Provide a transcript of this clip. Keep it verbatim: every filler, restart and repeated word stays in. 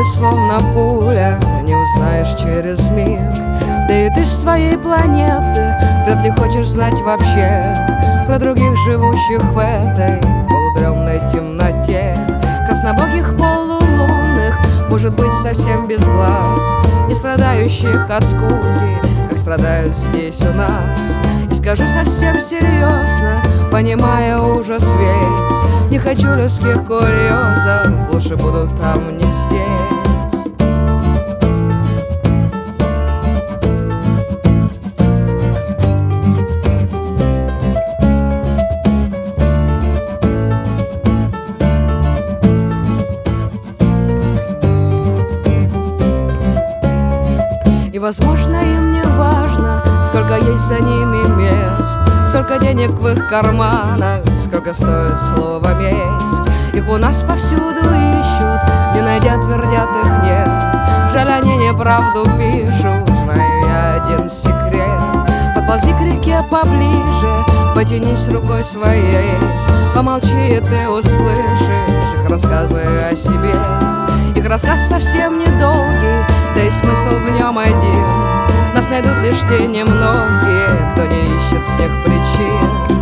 словно пуля, не узнаешь через миг. Да и ты с твоей планеты вряд ли хочешь знать вообще про других, живущих в этой полудремной темноте. Краснобогих полулунных, может быть, совсем без глаз, не страдающих от скуки, как страдают здесь у нас. И скажу совсем серьезно, понимая ужас весь, не хочу людских курьезов, лучше буду там, не здесь. И, возможно, им не важно, сколько есть за ними мест, сколько денег в их карманах, сколько стоит слово «месть». Их у нас повсюду ищут, не найдя, твердят, их нет. Жаль, они неправду пишут, знаю я один секрет. Подползи к реке поближе, потянись рукой своей, помолчи, и ты услышишь их рассказы о себе. Их рассказ совсем недолгий, да и смысл в нем один. Нас найдут лишь те немногие, кто не ищет всех причин.